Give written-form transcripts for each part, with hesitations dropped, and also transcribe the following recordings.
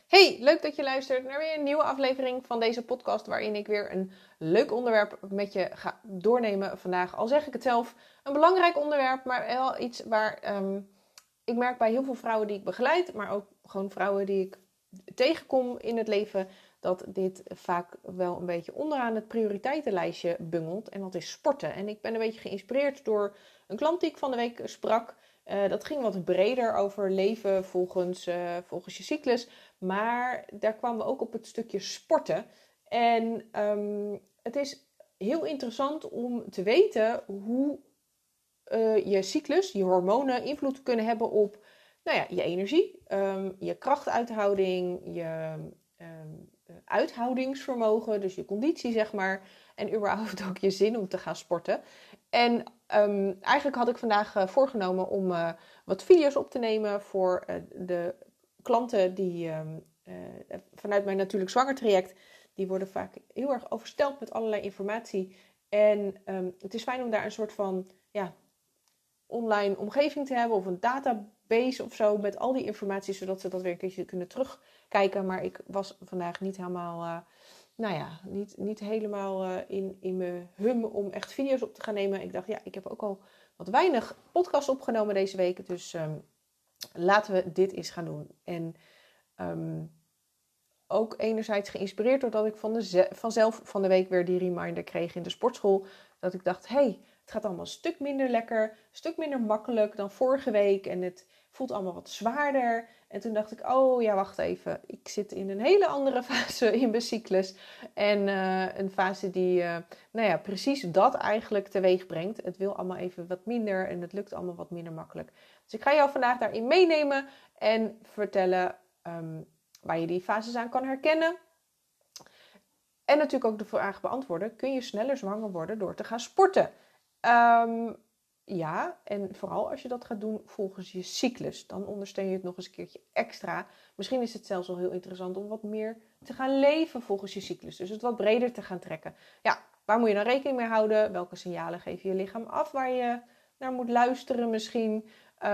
Hey, leuk dat je luistert naar weer een nieuwe aflevering van deze podcast waarin ik weer een leuk onderwerp met je ga doornemen vandaag. Al zeg ik het zelf, een belangrijk onderwerp, maar wel iets waar ik merk bij heel veel vrouwen die ik begeleid, maar ook gewoon vrouwen die ik tegenkom in het leven, dat dit vaak wel een beetje onderaan het prioriteitenlijstje bungelt. En dat is sporten. En ik ben een beetje geïnspireerd door een klant die ik van de week sprak. Dat ging wat breder over leven volgens je cyclus. Maar daar kwamen we ook op het stukje sporten. En het is heel interessant om te weten hoe je cyclus, je hormonen invloed kunnen hebben op je energie, je krachtuithouding, je uithoudingsvermogen, dus je conditie zeg maar. En überhaupt ook je zin om te gaan sporten. En eigenlijk had ik vandaag voorgenomen om wat video's op te nemen voor de klanten die vanuit mijn natuurlijk zwanger traject, die worden vaak heel erg overstelpt met allerlei informatie. En het is fijn om daar een soort van online omgeving te hebben of een database of zo met al die informatie, zodat ze dat weer een keertje kunnen terugkijken. Maar ik was vandaag niet helemaal, niet helemaal in mijn hum om echt video's op te gaan nemen. Ik dacht, ik heb ook al wat weinig podcasts opgenomen deze week, dus laten we dit eens gaan doen. En ook enerzijds geïnspireerd doordat ik vanzelf van de week weer die reminder kreeg in de sportschool. Dat ik dacht, het gaat allemaal een stuk minder lekker, een stuk minder makkelijk dan vorige week. En het voelt allemaal wat zwaarder. En toen dacht ik, wacht even. Ik zit in een hele andere fase in mijn cyclus. En een fase die precies dat eigenlijk teweeg brengt. Het wil allemaal even wat minder en het lukt allemaal wat minder makkelijk. Dus ik ga jou vandaag daarin meenemen en vertellen waar je die fases aan kan herkennen. En natuurlijk ook de vraag beantwoorden. Kun je sneller zwanger worden door te gaan sporten? Ja, en vooral als je dat gaat doen volgens je cyclus. Dan ondersteun je het nog eens een keertje extra. Misschien is het zelfs wel heel interessant om wat meer te gaan leven volgens je cyclus. Dus het wat breder te gaan trekken. Ja, waar moet je dan rekening mee houden? Welke signalen geef je lichaam af waar je naar moet luisteren misschien?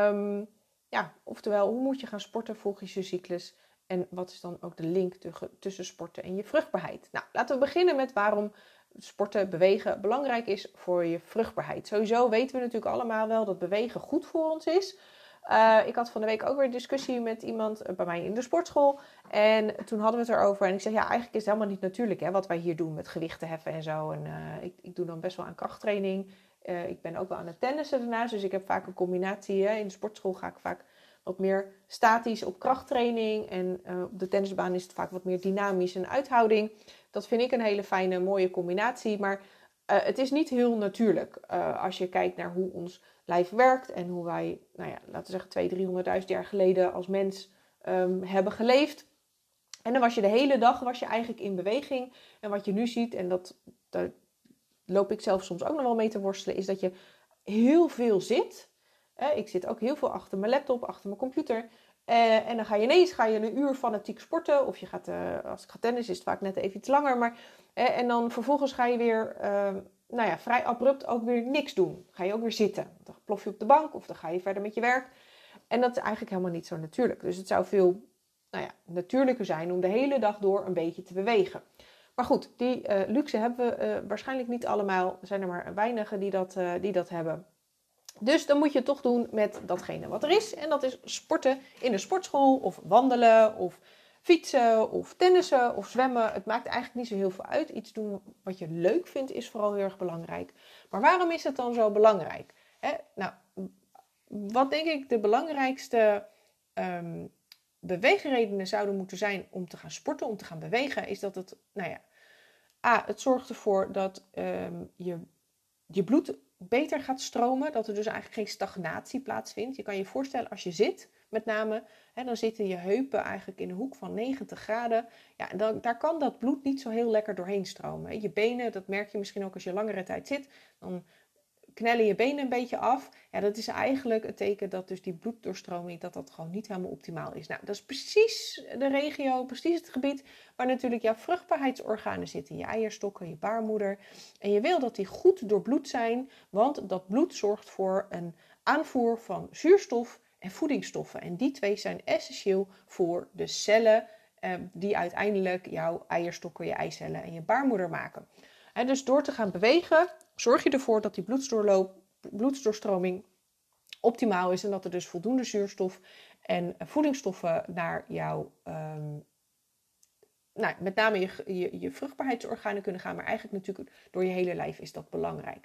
Oftewel, hoe moet je gaan sporten volgens je cyclus? En wat is dan ook de link tussen sporten en je vruchtbaarheid? Nou, laten we beginnen met waarom sporten, bewegen belangrijk is voor je vruchtbaarheid. Sowieso weten we natuurlijk allemaal wel dat bewegen goed voor ons is. Ik had van de week ook weer een discussie met iemand bij mij in de sportschool. En toen hadden we het erover. En ik zeg, eigenlijk is het helemaal niet natuurlijk wat wij hier doen met gewichten heffen en zo. En ik doe dan best wel aan krachttraining. Ik ben ook wel aan het tennissen daarnaast. Dus ik heb vaak een combinatie. In de sportschool ga ik vaak wat meer statisch op krachttraining. En op de tennisbaan is het vaak wat meer dynamisch en uithouding. Dat vind ik een hele fijne, mooie combinatie. Maar het is niet heel natuurlijk als je kijkt naar hoe ons lijf werkt. En hoe wij, laten we zeggen 200.000-300.000 jaar geleden als mens hebben geleefd. En dan was je de hele dag eigenlijk in beweging. En wat je nu ziet, en daar loop ik zelf soms ook nog wel mee te worstelen, is dat je heel veel zit. Ik zit ook heel veel achter mijn laptop, achter mijn computer. En dan ga je ineens een uur fanatiek sporten. Of je gaat, als ik ga tennis is het vaak net even iets langer. Maar, en dan vervolgens ga je weer vrij abrupt ook weer niks doen. Ga je ook weer zitten. Dan plof je op de bank of dan ga je verder met je werk. En dat is eigenlijk helemaal niet zo natuurlijk. Dus het zou veel natuurlijker zijn om de hele dag door een beetje te bewegen. Maar goed, die luxe hebben we waarschijnlijk niet allemaal. Er zijn er maar weinigen die dat hebben. Dus dan moet je het toch doen met datgene wat er is. En dat is sporten in de sportschool of wandelen of fietsen of tennissen of zwemmen. Het maakt eigenlijk niet zo heel veel uit. Iets doen wat je leuk vindt is vooral heel erg belangrijk. Maar waarom is het dan zo belangrijk? Nou, wat denk ik de belangrijkste beweegredenen zouden moeten zijn om te gaan sporten, om te gaan bewegen, is dat het, het zorgt ervoor dat je bloed beter gaat stromen, dat er dus eigenlijk geen stagnatie plaatsvindt. Je kan je voorstellen als je zit, met name, dan zitten je heupen eigenlijk in een hoek van 90 graden. Ja, daar kan dat bloed niet zo heel lekker doorheen stromen. Je benen, dat merk je misschien ook als je langere tijd zit, dan knellen je benen een beetje af. Ja, dat is eigenlijk het teken dat dus die bloeddoorstroming, dat gewoon niet helemaal optimaal is. Nou, dat is precies de regio, precies het gebied waar natuurlijk jouw vruchtbaarheidsorganen zitten. Je eierstokken, je baarmoeder. En je wil dat die goed doorbloed zijn, want dat bloed zorgt voor een aanvoer van zuurstof en voedingsstoffen. En die twee zijn essentieel voor de cellen die uiteindelijk jouw eierstokken, je eicellen en je baarmoeder maken. En dus door te gaan bewegen, zorg je ervoor dat die bloedsdoorstroming optimaal is en dat er dus voldoende zuurstof en voedingsstoffen naar jouw, met name je vruchtbaarheidsorganen kunnen gaan, maar eigenlijk natuurlijk door je hele lijf is dat belangrijk.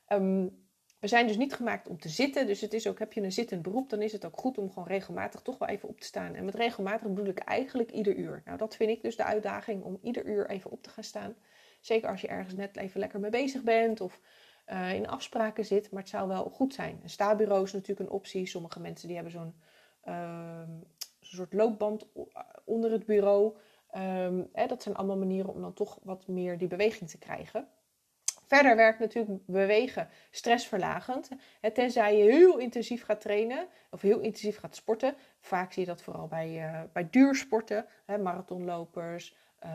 We zijn dus niet gemaakt om te zitten, dus het is ook, heb je een zittend beroep, dan is het ook goed om gewoon regelmatig toch wel even op te staan. En met regelmatig bedoel ik eigenlijk ieder uur. Nou, dat vind ik dus de uitdaging om ieder uur even op te gaan staan. Zeker als je ergens net even lekker mee bezig bent of in afspraken zit, maar het zou wel goed zijn. Een stabureau is natuurlijk een optie. Sommige mensen die hebben zo'n soort loopband onder het bureau. Dat zijn allemaal manieren om dan toch wat meer die beweging te krijgen. Verder werkt natuurlijk bewegen stressverlagend. Tenzij je heel intensief gaat trainen of heel intensief gaat sporten. Vaak zie je dat vooral bij duursporten. Marathonlopers,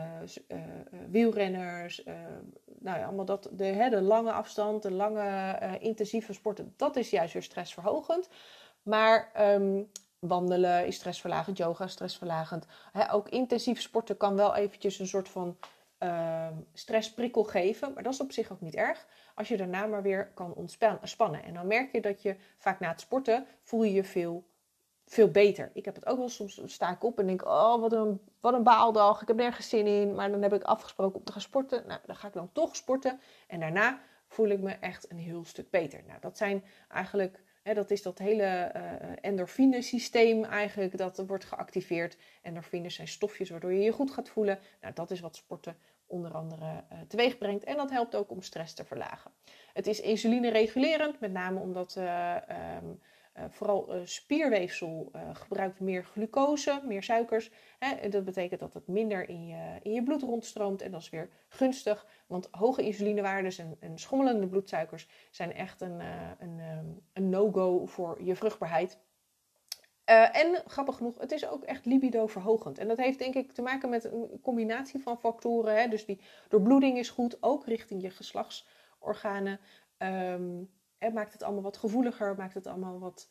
wielrenners. Allemaal de lange afstand, de lange intensieve sporten. Dat is juist weer stressverhogend. Maar wandelen is stressverlagend, yoga is stressverlagend. Ook intensief sporten kan wel eventjes een soort van stressprikkel geven. Maar dat is op zich ook niet erg. Als je daarna maar weer kan ontspannen. En dan merk je dat je vaak na het sporten voel je je veel beter. Ik heb het ook wel, soms sta ik op en denk, oh wat een baaldag. Ik heb nergens zin in. Maar dan heb ik afgesproken om te gaan sporten. Nou, dan ga ik dan toch sporten. En daarna voel ik me echt een heel stuk beter. Nou, dat zijn eigenlijk... dat is dat hele endorfine systeem eigenlijk, dat wordt geactiveerd. Endorfines zijn stofjes waardoor je je goed gaat voelen. Nou, dat is wat sporten onder andere teweeg brengt. En dat helpt ook om stress te verlagen. Het is insulineregulerend, met name omdat vooral spierweefsel gebruikt meer glucose, meer suikers. En dat betekent dat het minder in je bloed rondstroomt. En dat is weer gunstig, want hoge insulinewaardes en schommelende bloedsuikers zijn echt een no-go voor je vruchtbaarheid. En grappig genoeg, het is ook echt libido verhogend. En dat heeft denk ik te maken met een combinatie van factoren. Dus die doorbloeding is goed, ook richting je geslachtsorganen. Maakt het allemaal wat gevoeliger, maakt het allemaal wat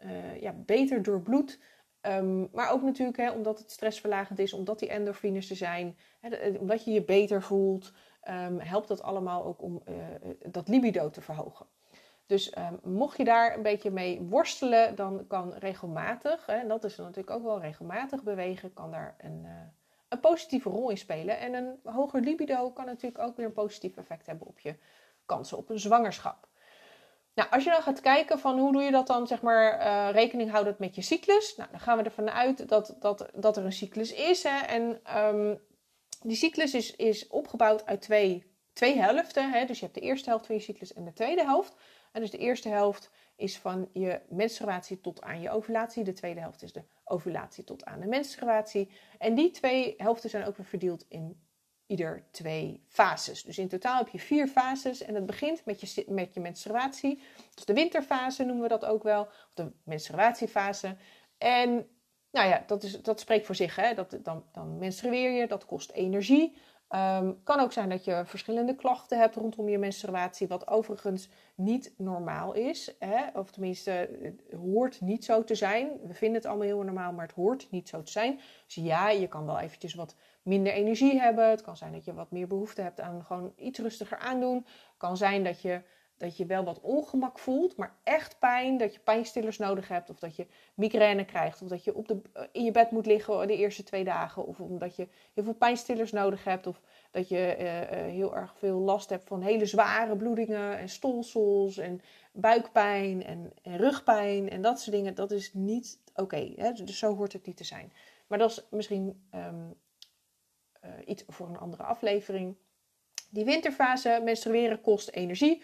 beter doorbloed. Maar ook natuurlijk omdat het stressverlagend is, omdat die endorfines er zijn, omdat je je beter voelt, helpt dat allemaal ook om dat libido te verhogen. Dus mocht je daar een beetje mee worstelen, dan kan regelmatig, en dat is natuurlijk ook wel regelmatig bewegen, kan daar een positieve rol in spelen. En een hoger libido kan natuurlijk ook weer een positief effect hebben op je kansen op een zwangerschap. Nou, als je dan gaat kijken van hoe doe je dat dan, zeg maar, rekening houdend met je cyclus. Nou, dan gaan we ervan uit dat er een cyclus is. En die cyclus is opgebouwd uit twee helften. Dus je hebt de eerste helft van je cyclus en de tweede helft. En dus de eerste helft is van je menstruatie tot aan je ovulatie. De tweede helft is de ovulatie tot aan de menstruatie. En die twee helften zijn ook weer verdeeld in ieder 2 fases. Dus in totaal heb je 4 fases. En het begint met je menstruatie. Dus de winterfase noemen we dat ook wel. Of de menstruatiefase. En nou ja, dat spreekt voor zich. Dan menstrueer je, dat kost energie. Kan ook zijn dat je verschillende klachten hebt rondom je menstruatie, wat overigens niet normaal is. Of tenminste, het hoort niet zo te zijn. We vinden het allemaal heel normaal, maar het hoort niet zo te zijn. Dus ja, je kan wel eventjes wat minder energie hebben. Het kan zijn dat je wat meer behoefte hebt aan gewoon iets rustiger aandoen. Het kan zijn dat je wel wat ongemak voelt, maar echt pijn, dat je pijnstillers nodig hebt, of dat je migraine krijgt, of dat je in je bed moet liggen de eerste 2 dagen, of omdat je heel veel pijnstillers nodig hebt, of dat je heel erg veel last hebt van hele zware bloedingen en stolsels en buikpijn en rugpijn en dat soort dingen. Dat is niet oké. Dus zo hoort het niet te zijn. Maar dat is misschien iets voor een andere aflevering. Die winterfase, menstrueren kost energie.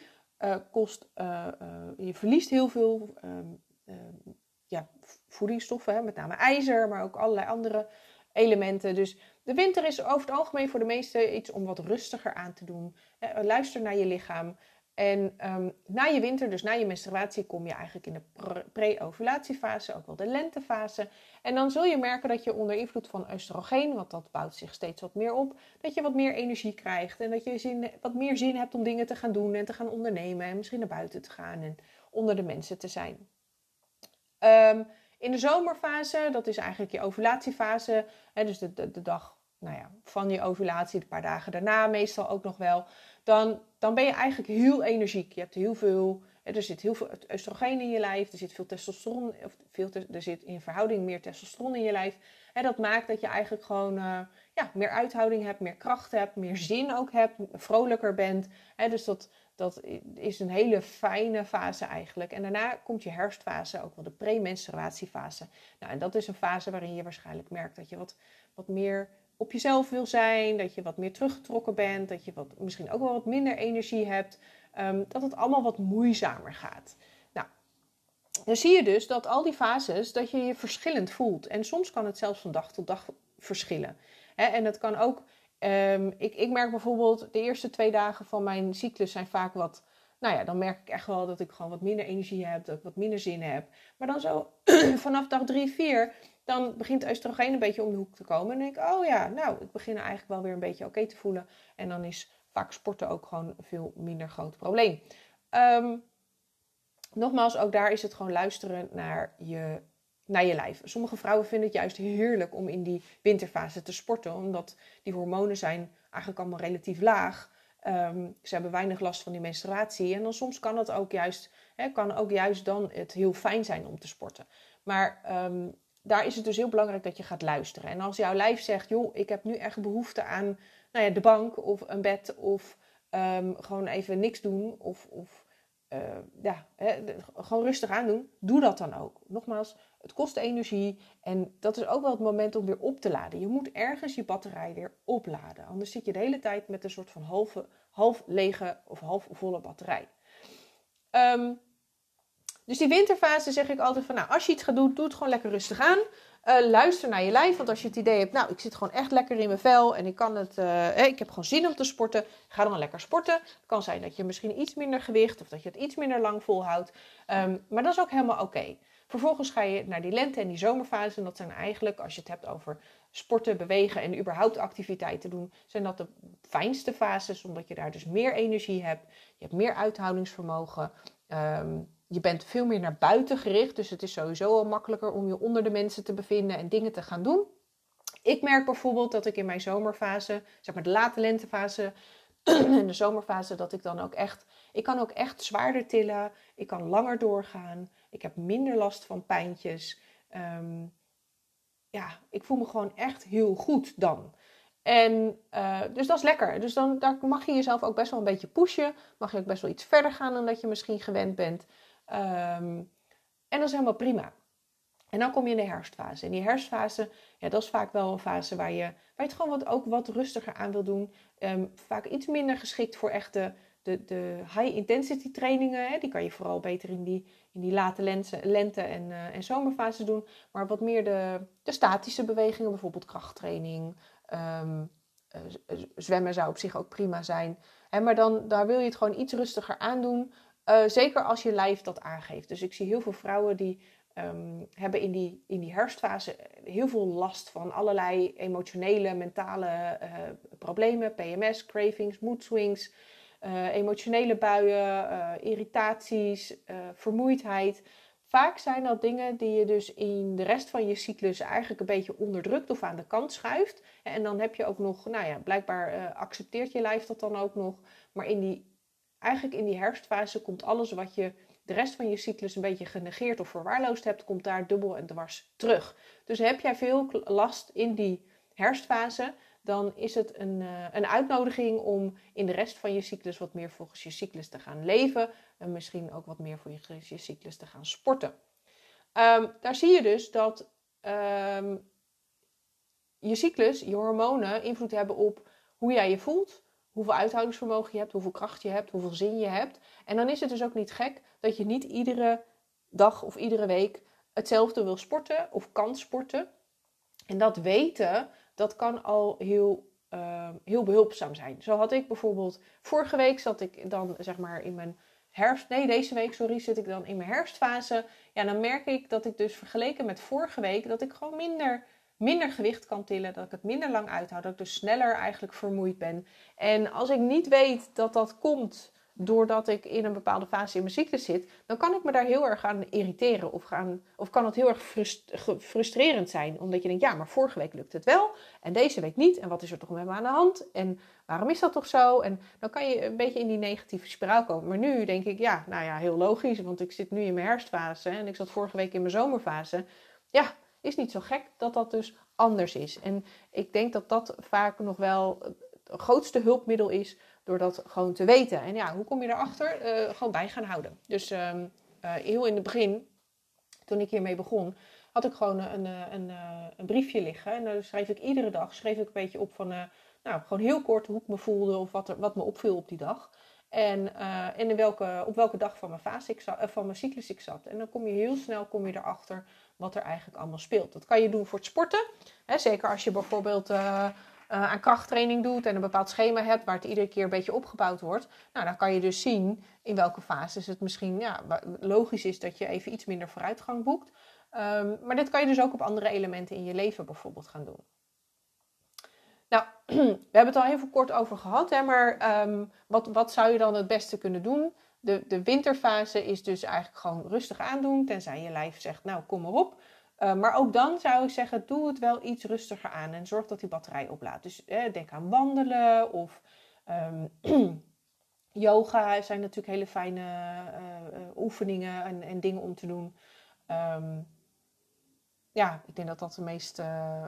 Je verliest heel veel voedingsstoffen, met name ijzer, maar ook allerlei andere elementen. Dus de winter is over het algemeen voor de meesten iets om wat rustiger aan te doen. Luister naar je lichaam. En na je winter, dus na je menstruatie, kom je eigenlijk in de pre-ovulatiefase, ook wel de lentefase. En dan zul je merken dat je onder invloed van oestrogeen, want dat bouwt zich steeds wat meer op, dat je wat meer energie krijgt en dat je wat meer zin hebt om dingen te gaan doen en te gaan ondernemen en misschien naar buiten te gaan en onder de mensen te zijn. In de zomerfase, dat is eigenlijk je ovulatiefase, dus de dag van je ovulatie, een paar dagen daarna meestal ook nog wel, dan ben je eigenlijk heel energiek. Je hebt heel veel, er zit heel veel oestrogeen in je lijf, er zit veel testosteron, er zit in verhouding meer testosteron in je lijf. En dat maakt dat je eigenlijk gewoon meer uithouding hebt, meer kracht hebt, meer zin ook hebt, vrolijker bent. Dus dat is een hele fijne fase eigenlijk. En daarna komt je herfstfase, ook wel de premenstruatiefase. Nou, en dat is een fase waarin je waarschijnlijk merkt dat je wat meer op jezelf wil zijn, dat je wat meer teruggetrokken bent, dat je misschien ook wel wat minder energie hebt, dat het allemaal wat moeizamer gaat. Nou, dan zie je dus dat al die fases, dat je je verschillend voelt. En soms kan het zelfs van dag tot dag verschillen. En het kan ook, ik merk bijvoorbeeld de eerste 2 dagen van mijn cyclus zijn vaak wat, dan merk ik echt wel dat ik gewoon wat minder energie heb, dat ik wat minder zin heb. Maar dan zo vanaf dag 3, 4, dan begint oestrogeen een beetje om de hoek te komen. En dan denk ik, ik begin eigenlijk wel weer een beetje oké te voelen. En dan is vaak sporten ook gewoon een veel minder groot probleem. Nogmaals, ook daar is het gewoon luisteren naar je lijf. Sommige vrouwen vinden het juist heerlijk om in die winterfase te sporten. Omdat die hormonen zijn eigenlijk allemaal relatief laag. Ze hebben weinig last van die menstruatie. En dan soms kan het ook juist dan het heel fijn zijn om te sporten. Maar daar is het dus heel belangrijk dat je gaat luisteren. En als jouw lijf zegt, joh, ik heb nu echt behoefte aan de bank of een bed of gewoon even niks doen gewoon rustig aandoen, doe dat dan ook. Nogmaals, het kost energie en dat is ook wel het moment om weer op te laden. Je moet ergens je batterij weer opladen. Anders zit je de hele tijd met een soort van half lege of half volle batterij. Dus die winterfase zeg ik altijd van, als je iets gaat doen, doe het gewoon lekker rustig aan. Luister naar je lijf, want als je het idee hebt, ik zit gewoon echt lekker in mijn vel en ik heb gewoon zin om te sporten, ga dan lekker sporten. Het kan zijn dat je misschien iets minder gewicht of dat je het iets minder lang volhoudt, maar dat is ook helemaal oké. Vervolgens ga je naar die lente- en die zomerfase en dat zijn eigenlijk, als je het hebt over sporten, bewegen en überhaupt activiteiten doen, zijn dat de fijnste fases, omdat je daar dus meer energie hebt, je hebt meer uithoudingsvermogen, je bent veel meer naar buiten gericht, dus het is sowieso al makkelijker om je onder de mensen te bevinden en dingen te gaan doen. Ik merk bijvoorbeeld dat ik in mijn zomerfase, zeg maar de late lentefase en de zomerfase, dat ik dan ook echt, ik kan ook echt zwaarder tillen, ik kan langer doorgaan, ik heb minder last van pijntjes. Ik voel me gewoon echt heel goed dan. En dus dat is lekker. Dus daar mag je jezelf ook best wel een beetje pushen. Mag je ook best wel iets verder gaan dan dat je misschien gewend bent. En dat is helemaal prima. En dan kom je in de herfstfase. En die herfstfase, dat is vaak wel een fase waar je het gewoon ook wat rustiger aan wil doen. Vaak iets minder geschikt voor echt de high intensity trainingen. Die kan je vooral beter in die late lente en zomerfase doen. Maar wat meer de statische bewegingen, bijvoorbeeld krachttraining. Zwemmen zou op zich ook prima zijn. Maar daar wil je het gewoon iets rustiger aan doen. Zeker als je lijf dat aangeeft. Dus ik zie heel veel vrouwen die hebben in die herfstfase heel veel last van allerlei emotionele, mentale problemen. PMS, cravings, mood swings, emotionele buien, irritaties, vermoeidheid. Vaak zijn dat dingen die je dus in de rest van je cyclus eigenlijk een beetje onderdrukt of aan de kant schuift. En dan heb je ook nog, blijkbaar accepteert je lijf dat dan ook nog. Maar eigenlijk in die herfstfase komt alles wat je de rest van je cyclus een beetje genegeerd of verwaarloosd hebt, komt daar dubbel en dwars terug. Dus heb jij veel last in die herfstfase, dan is het een uitnodiging om in de rest van je cyclus wat meer volgens je cyclus te gaan leven. En misschien ook wat meer voor je cyclus te gaan sporten. Daar zie je dus dat je cyclus, je hormonen invloed hebben op hoe jij je voelt, hoeveel uithoudingsvermogen je hebt, hoeveel kracht je hebt, hoeveel zin je hebt. En dan is het dus ook niet gek dat je niet iedere dag of iedere week hetzelfde wil sporten of kan sporten. En dat weten, dat kan al heel behulpzaam zijn. Zo had ik bijvoorbeeld, vorige week zat ik dan zeg maar in mijn deze week zit ik dan in mijn herfstfase. Ja, dan merk ik dat ik dus vergeleken met vorige week, dat ik gewoon minder gewicht kan tillen, dat ik het minder lang uithoud, dat ik dus sneller eigenlijk vermoeid ben. En als ik niet weet dat dat komt doordat ik in een bepaalde fase in mijn ziekte zit, dan kan ik me daar heel erg aan irriteren of kan het heel erg frustrerend zijn. Omdat je denkt, ja, maar vorige week lukt het wel en deze week niet. En wat is er toch met me aan de hand? En waarom is dat toch zo? En dan kan je een beetje in die negatieve spiraal komen. Maar nu denk ik, ja, nou ja, heel logisch, want ik zit nu in mijn herfstfase en ik zat vorige week in mijn zomerfase. Ja, is niet zo gek dat dat dus anders is. En ik denk dat dat vaak nog wel het grootste hulpmiddel is door dat gewoon te weten. En ja, hoe kom je erachter? Gewoon bij gaan houden. Dus heel in het begin, toen ik hiermee begon, had ik gewoon een briefje liggen. En dan schreef ik iedere dag een beetje op van, gewoon heel kort hoe ik me voelde of wat me opviel op die dag. En op welke dag van mijn cyclus ik zat. En dan kom je heel snel erachter wat er eigenlijk allemaal speelt. Dat kan je doen voor het sporten. Hè, zeker als je bijvoorbeeld aan krachttraining doet en een bepaald schema hebt waar het iedere keer een beetje opgebouwd wordt. Nou, dan kan je dus zien in welke fases het misschien logisch is dat je even iets minder vooruitgang boekt. Maar dit kan je dus ook op andere elementen in je leven bijvoorbeeld gaan doen. Nou, we hebben het al heel kort over gehad, hè, maar wat zou je dan het beste kunnen doen? De winterfase is dus eigenlijk gewoon rustig aandoen, tenzij je lijf zegt, nou kom maar op. Maar ook dan zou ik zeggen, doe het wel iets rustiger aan en zorg dat die batterij oplaadt. Dus denk aan wandelen of yoga zijn natuurlijk hele fijne oefeningen en dingen om te doen. Ik denk dat dat de meest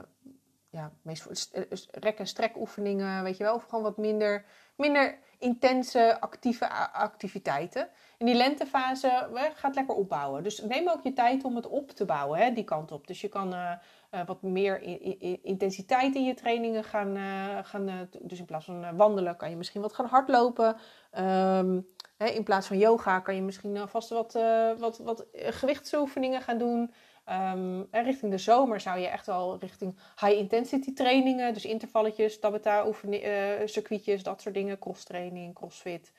rek- en strekoefeningen, weet je wel. Of gewoon wat minder intense actieve activiteiten. In die lentefase gaat lekker opbouwen. Dus neem ook je tijd om het op te bouwen, hè, die kant op. Dus je kan wat meer intensiteit in je trainingen gaan dus in plaats van wandelen kan je misschien wat gaan hardlopen. In plaats van yoga kan je misschien alvast wat gewichtsoefeningen gaan doen. Richting de zomer zou je echt wel richting high intensity trainingen, dus intervalletjes, tabata circuitjes, dat soort dingen, cross training, crossfit.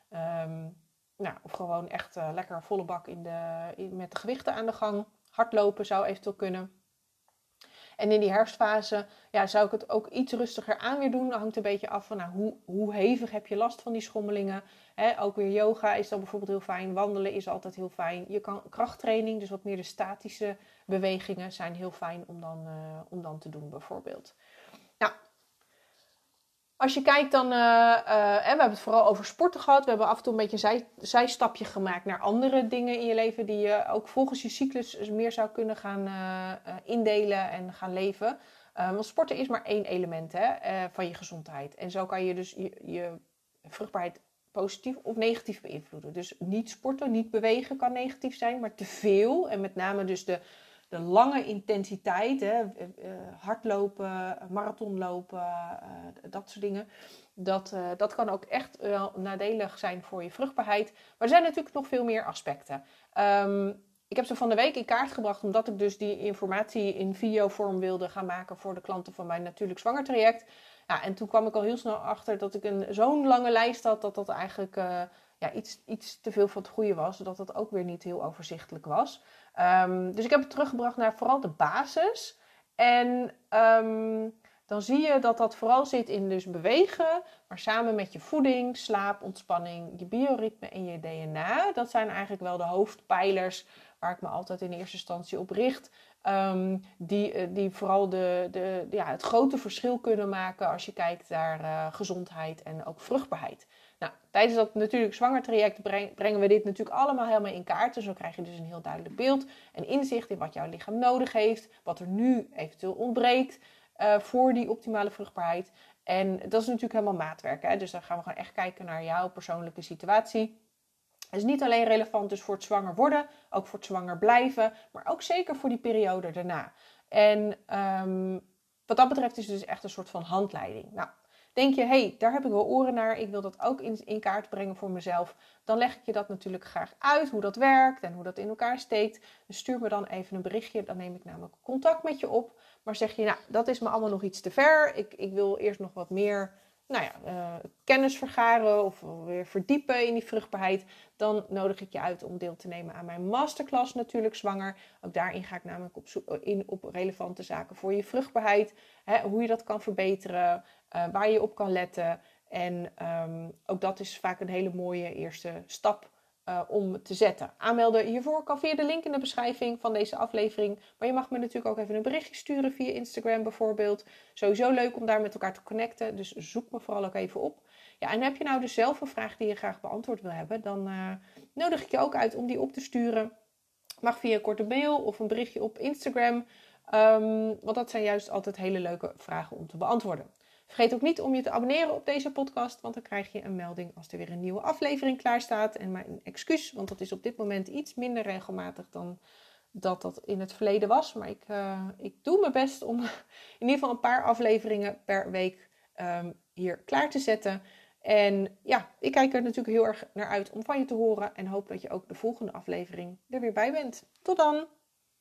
Of gewoon echt lekker volle bak met de gewichten aan de gang. Hardlopen zou eventueel kunnen. En in die herfstfase zou ik het ook iets rustiger aan weer doen. Dat hangt een beetje af van hoe hevig heb je last van die schommelingen. Ook weer yoga is dan bijvoorbeeld heel fijn. Wandelen is altijd heel fijn. Je kan krachttraining, dus wat meer de statische bewegingen zijn heel fijn om dan te doen bijvoorbeeld. Nou, als je kijkt dan, we hebben het vooral over sporten gehad. We hebben af en toe een beetje een zijstapje gemaakt naar andere dingen in je leven die je ook volgens je cyclus meer zou kunnen gaan indelen en gaan leven. Want sporten is maar één element van je gezondheid. En zo kan je dus je vruchtbaarheid positief of negatief beïnvloeden. Dus niet sporten, niet bewegen kan negatief zijn, maar te veel. En met name dus de lange intensiteit, hardlopen, marathonlopen, dat soort dingen. Dat kan ook echt wel nadelig zijn voor je vruchtbaarheid. Maar er zijn natuurlijk nog veel meer aspecten. Ik heb ze van de week in kaart gebracht, omdat ik dus die informatie in videovorm wilde gaan maken voor de klanten van mijn Natuurlijk Zwanger traject. Ja, en toen kwam ik al heel snel achter dat ik zo'n lange lijst had, dat eigenlijk iets te veel van het goede was. Dat het ook weer niet heel overzichtelijk was. Dus ik heb het teruggebracht naar vooral de basis. En dan zie je dat vooral zit in dus bewegen, maar samen met je voeding, slaap, ontspanning, je biorritme en je DNA. Dat zijn eigenlijk wel de hoofdpijlers waar ik me altijd in eerste instantie op richt. Die vooral het grote verschil kunnen maken als je kijkt naar gezondheid en ook vruchtbaarheid. Nou, tijdens dat natuurlijk zwangertraject brengen we dit natuurlijk allemaal helemaal in kaart. Dus dan krijg je dus een heel duidelijk beeld en inzicht in wat jouw lichaam nodig heeft, wat er nu eventueel ontbreekt voor die optimale vruchtbaarheid. En dat is natuurlijk helemaal maatwerk. Hè? Dus dan gaan we gewoon echt kijken naar jouw persoonlijke situatie. Het is niet alleen relevant dus voor het zwanger worden, ook voor het zwanger blijven, maar ook zeker voor die periode daarna. En wat dat betreft is het dus echt een soort van handleiding. Nou, denk je, daar heb ik wel oren naar, ik wil dat ook in kaart brengen voor mezelf. Dan leg ik je dat natuurlijk graag uit, hoe dat werkt en hoe dat in elkaar steekt. Dus stuur me dan even een berichtje, dan neem ik namelijk contact met je op. Maar zeg je, dat is me allemaal nog iets te ver, ik wil eerst nog wat meer kennis vergaren of weer verdiepen in die vruchtbaarheid, dan nodig ik je uit om deel te nemen aan mijn masterclass Natuurlijk Zwanger. Ook daarin ga ik namelijk op relevante zaken voor je vruchtbaarheid. Hoe je dat kan verbeteren, waar je op kan letten En ook dat is vaak een hele mooie eerste stap om te zetten. Aanmelden hiervoor kan via de link in de beschrijving van deze aflevering. Maar je mag me natuurlijk ook even een berichtje sturen via Instagram bijvoorbeeld. Sowieso leuk om daar met elkaar te connecten. Dus zoek me vooral ook even op. Ja, en heb je nou dus zelf een vraag die je graag beantwoord wil hebben, dan nodig ik je ook uit om die op te sturen. Mag via een korte mail of een berichtje op Instagram. Want dat zijn juist altijd hele leuke vragen om te beantwoorden. Vergeet ook niet om je te abonneren op deze podcast, want dan krijg je een melding als er weer een nieuwe aflevering klaar staat. En mijn excuus, want dat is op dit moment iets minder regelmatig dan dat in het verleden was. Maar ik doe mijn best om in ieder geval een paar afleveringen per week hier klaar te zetten. En ja, ik kijk er natuurlijk heel erg naar uit om van je te horen en hoop dat je ook de volgende aflevering er weer bij bent. Tot dan!